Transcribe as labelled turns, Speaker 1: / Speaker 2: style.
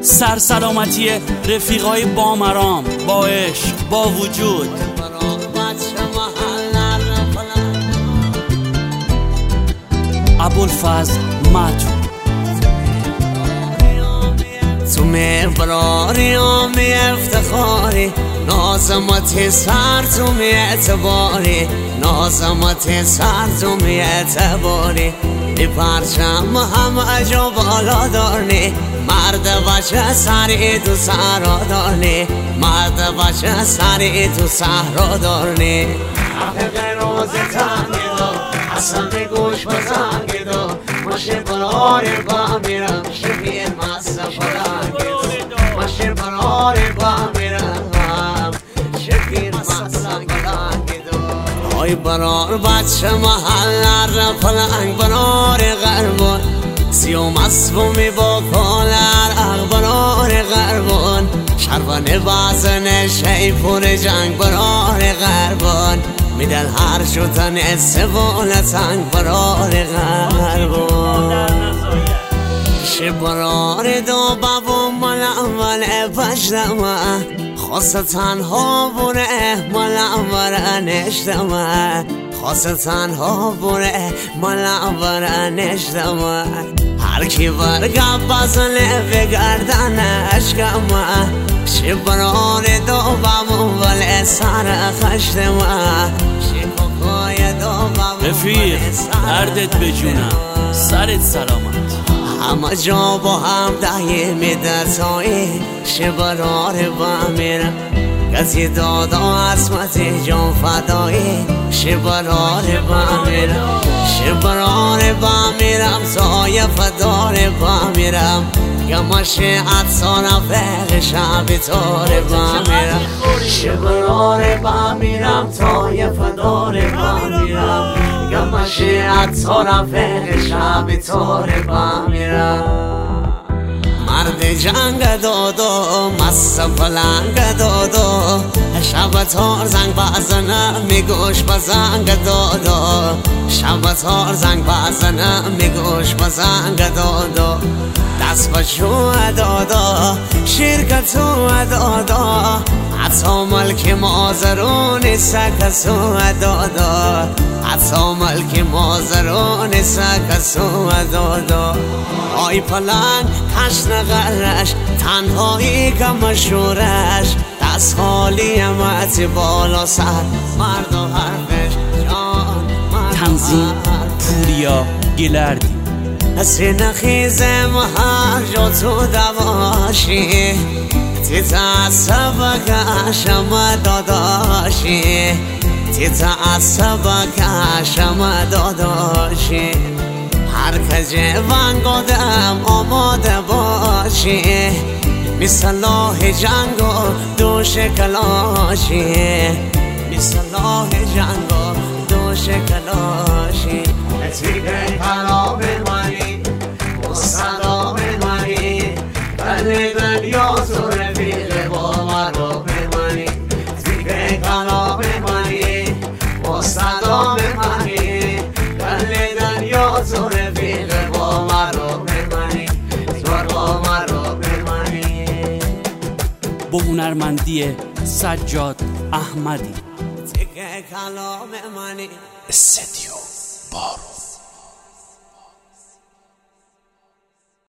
Speaker 1: سرسلامتی رفیقای بامرام، با عشق، با وجود. ابوالفضل معطوف.
Speaker 2: تو مبراری و می افتخاری، نازمت سر تو می اعتباری، نازمت سر تو می اعتباری. بی پرچم همه جا بالا دارنی، مرد بچه سری تو صحرا دارنی، مرد بچه سری تو صحرا دارنی. حقیق روز تنگی دو اصلا به گوش بزنگی دو، ماشین براری با میرم شبیه مصر فرنگی دو، ماشین براری با میرم شبیه مصر فرنگی دو. آی برار بچه محل را پلنگ برار غربون، سیوم اسبومی با کالر اخبرار غربون، شربان بازن شیپور جنگ برار غربون، میدل هر شدن استوال تنگ برار غربون. شبرار دو بابو مال اول پشتمه، خواست تنها بونه مال اول نشتمه، خواست تنها بونه مال اول نشتمه. هر کی برگه بزنه به گردنش کمه، شبرار دو بابو ول سر خشتمه، شکوکای دو بابو
Speaker 1: رفیق دردت به جونم، سرت سلامت.
Speaker 2: همه جا با هم دایمی در تایی، شبرار با میرم کسی دادا عصمت جان فدایی، شبرار با میرم، شبرار با میرم سایه فدار با میرم، گمشه عطسانه فقه شب تاره با میرم، شبرار با میرم تایه فدار با میرم، گمشه عطسانه فقه شب تاره با میرم. مرد جنگ دادو مست پلنگ دادو، شب تار زنگ بزنه میگوش بزنگ دادو، شب تار زنگ بزنه میگوش بزنگ دادو. دست بچو دادا شرکتو دادا، حتی ملک مازرون سکسو دادا، حتی ملک مازرون سکسو دادا. آی پلنگ تشن غرش تنهایی که مشورش، دست خالی امت بالا سر مرد و حرفش جان.
Speaker 1: تنظیم پوریا گلردی.
Speaker 2: سینه خیزم هر جا تو دواشی، تتعصب کشم داداشی، تتعصب کشم داداشی. هر کجه ونگادم آماده باشی، مثل جنگ و دوش کلاشی، مثل جنگ و دوش کلاشی. تیگه کلام منی و صدام منی، بله دنیا تو رفیق با مرام منی، تیگه کلام منی و صدام منی، بله دنیا تو رفیق با مرام منی، تو با مرام منی.
Speaker 1: با هنرمندی سجاد احمدی.
Speaker 2: تیگه کلام منی.
Speaker 1: استدیو بارو.